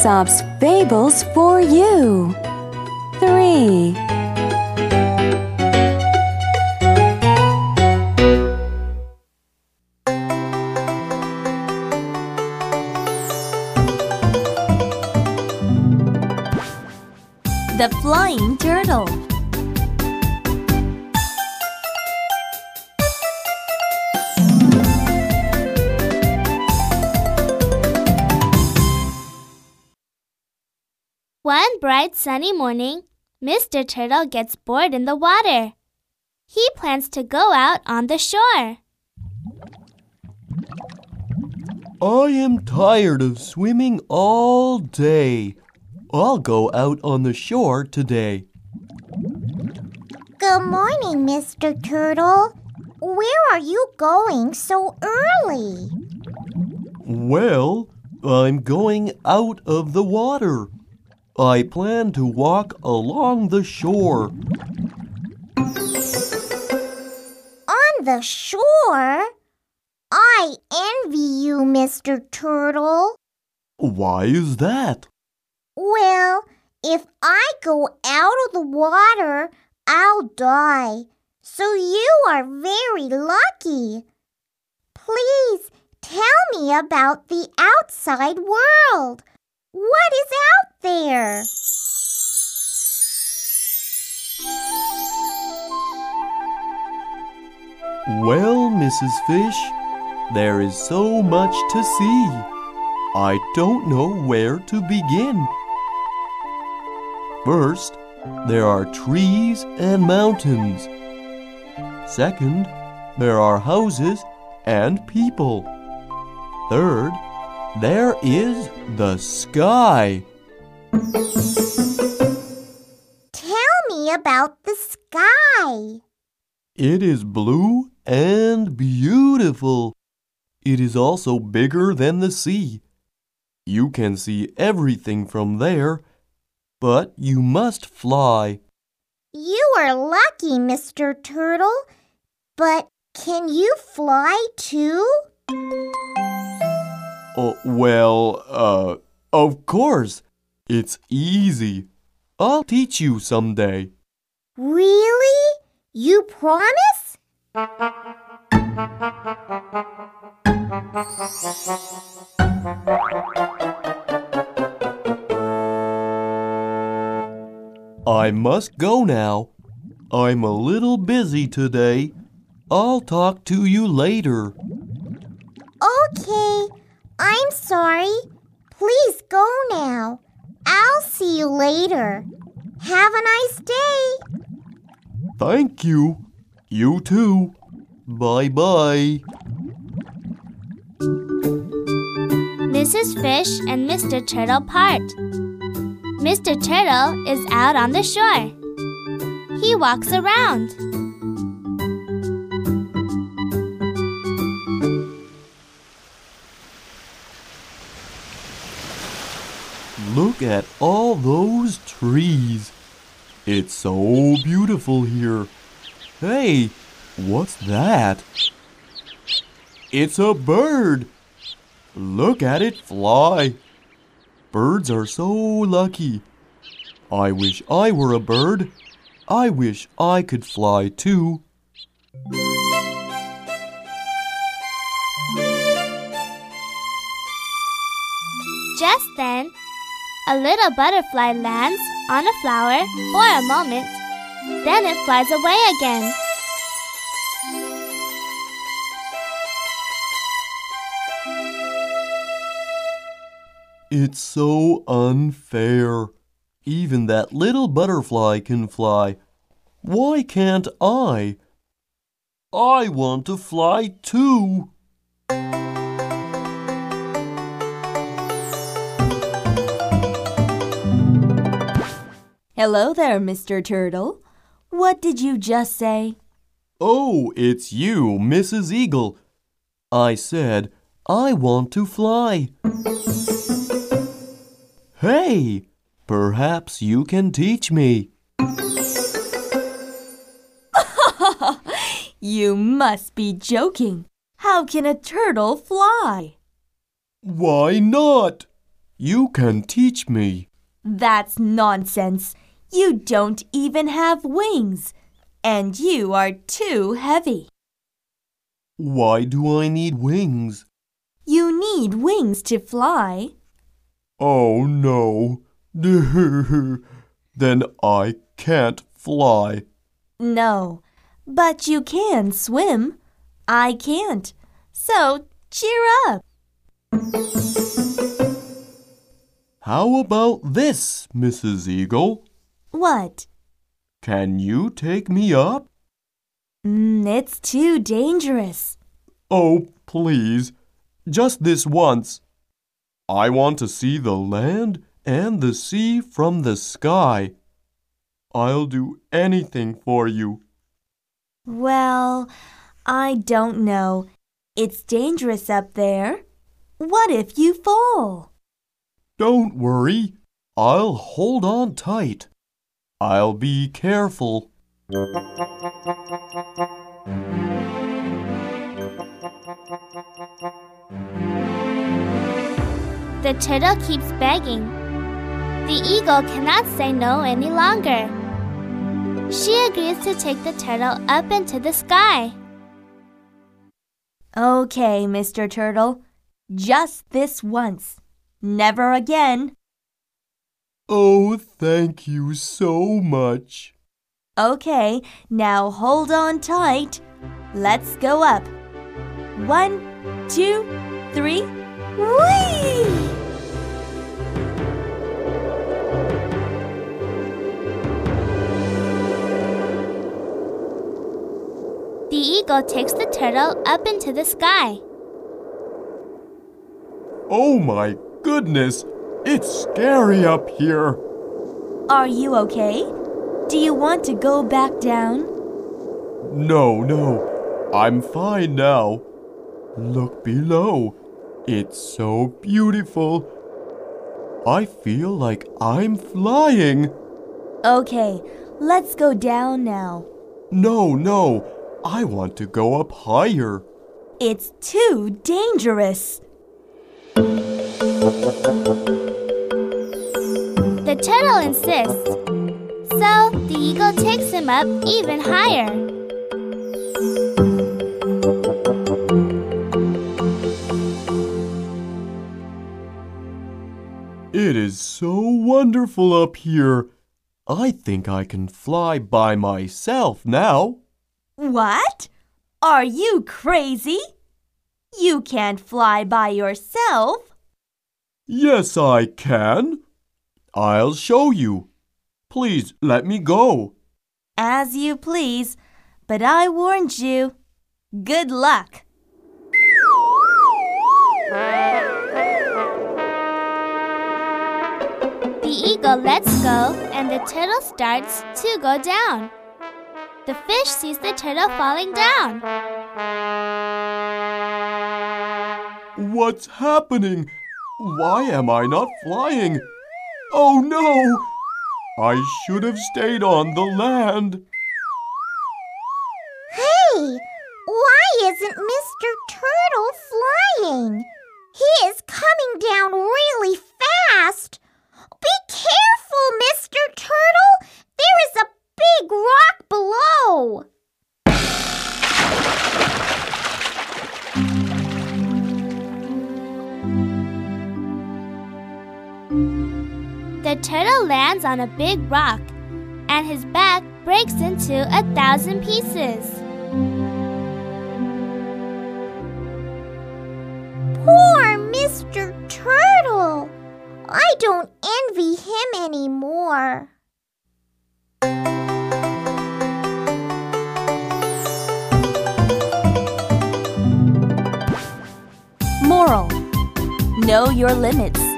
Aesop's Fables for you. 3. The Flying Turtle. One bright sunny morning, Mr. Turtle gets bored in the water. He plans to go out on the shore. I am tired of swimming all day. I'll go out on the shore today. Good morning, Mr. Turtle. Where are you going so early? Well, I'm going out of the water. I plan to walk along the shore. On the shore? I envy you, Mr. Turtle. Why is that? Well, if I go out of the water, I'll die. So you are very lucky. Please tell me about the outside world. What is out there? Well, Mrs. Fish, there is so much to see. I don't know where to begin. First, there are trees and mountains. Second, there are houses and people. Third, there is the sky. Tell me about the sky. It is blue and beautiful. It is also bigger than the sea. You can see everything from there, but you must fly. You are lucky, Mr. Turtle. But can you fly too? Of course. It's easy. I'll teach you someday. Really? You promise? I must go now. I'm a little busy today. I'll talk to you later. Okay. I'm sorry. Please go now. I'll see you later. Have a nice day. Thank you. You too. Bye-bye. Mrs. Fish and Mr. Turtle part. Mr. Turtle is out on the shore. He walks around. Look at all those trees. It's so beautiful here. Hey, what's that? It's a bird. Look at it fly. Birds are so lucky. I wish I were a bird. I wish I could fly too. Just then, a little butterfly lands on a flower for a moment. Then it flies away again. It's so unfair. Even that little butterfly can fly. Why can't I? I want to fly too. Hello there, Mr. Turtle. What did you just say? Oh, it's you, Mrs. Eagle. I said, I want to fly. Hey, perhaps you can teach me. You must be joking. How can a turtle fly? Why not? You can teach me. That's nonsense. You don't even have wings, and you are too heavy. Why do I need wings? You need wings to fly. Oh no. Then I can't fly. No, but you can swim. I can't. So cheer up. How about this, Mrs. Eagle? What? Can you take me up? It's too dangerous. Oh, please. Just this once. I want to see the land and the sea from the sky. I'll do anything for you. Well, I don't know. It's dangerous up there. What if you fall? Don't worry. I'll hold on tight. I'll be careful. The turtle keeps begging. The eagle cannot say no any longer. She agrees to take the turtle up into the sky. Okay, Mr. Turtle. Just this once. Never again. Oh, thank you so much. Okay, now hold on tight. Let's go up. 1, 2, 3. Whee! The eagle takes the turtle up into the sky. Oh my goodness, it's scary up here. Are you okay? Do you want to go back down? No, I'm fine now. Look below. It's so beautiful. I feel like I'm flying. Okay, let's go down now. No, I want to go up higher. It's too dangerous. The turtle insists, so the eagle takes him up even higher. It is so wonderful up here. I think I can fly by myself now. What? Are you crazy? You can't fly by yourself. Yes, I can. I'll show you. Please let me go. As you please, but I warned you. Good luck. The eagle lets go and the turtle starts to go down. The fish sees the turtle falling down. What's happening? Why am I not flying? Oh no! I should have stayed on the land. Hey, why isn't Mr. Turtle flying? He is coming down really fast. Be careful, Mr. Turtle. There is a big rock below. The turtle lands on a big rock, and his back breaks into 1,000 pieces. Poor Mr. Turtle. I don't envy him anymore. Moral: know your limits.